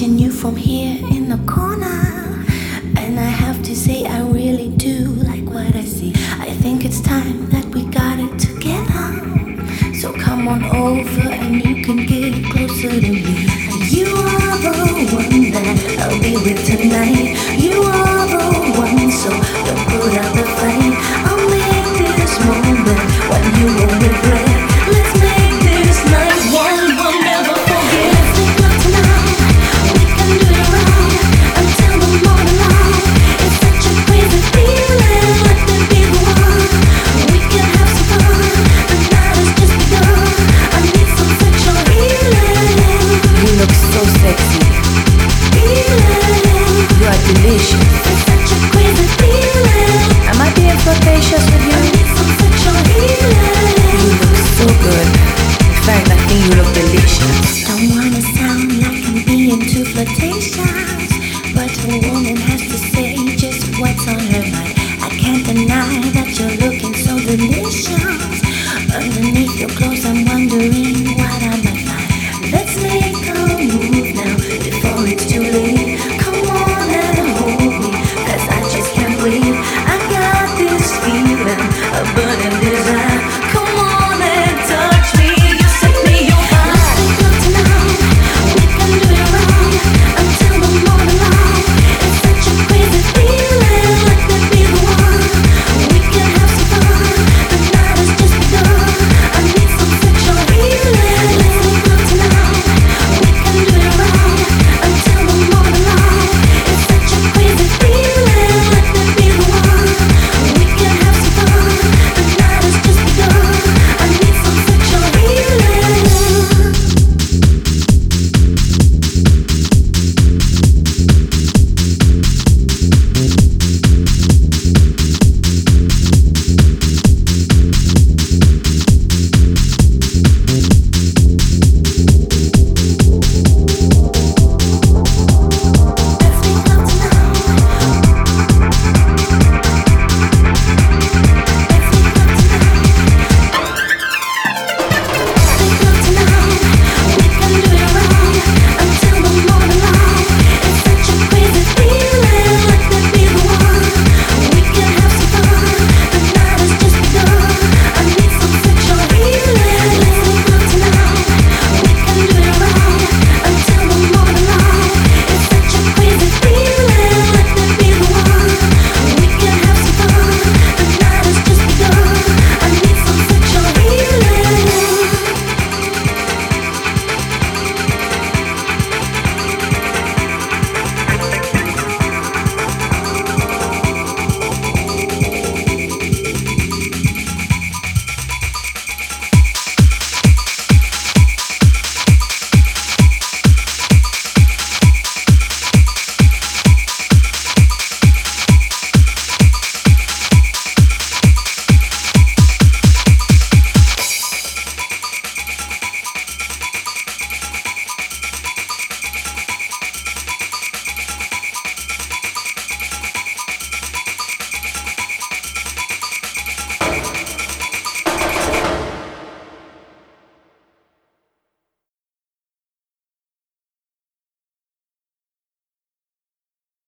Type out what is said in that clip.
watching you from here in the corner, and I have to say I really do like what I see. I think it's time that we got it together. So come on over and you can get closer to me. You are the one that I'll be with tonight. You are the one, so don't put out the flame. I'll make this moment what you won't regret. Let's make this night one we'll never forget. Let's make love tonight. We can do it right until the morning light. It's such a crazy feeling. Let me be the one. We can have some fun. The night has just begun. I need some sexual healing. You look so sexy. Healing. You are delicious. It's such a crazy feeling. Am I being flirtatious with you? I need some sexual healing. You look so good. In fact, I think you look delicious. Don't wanna sound like I'm being too flirtatious, but a woman has to say just what's on her mind. I can't deny that you're looking so delicious.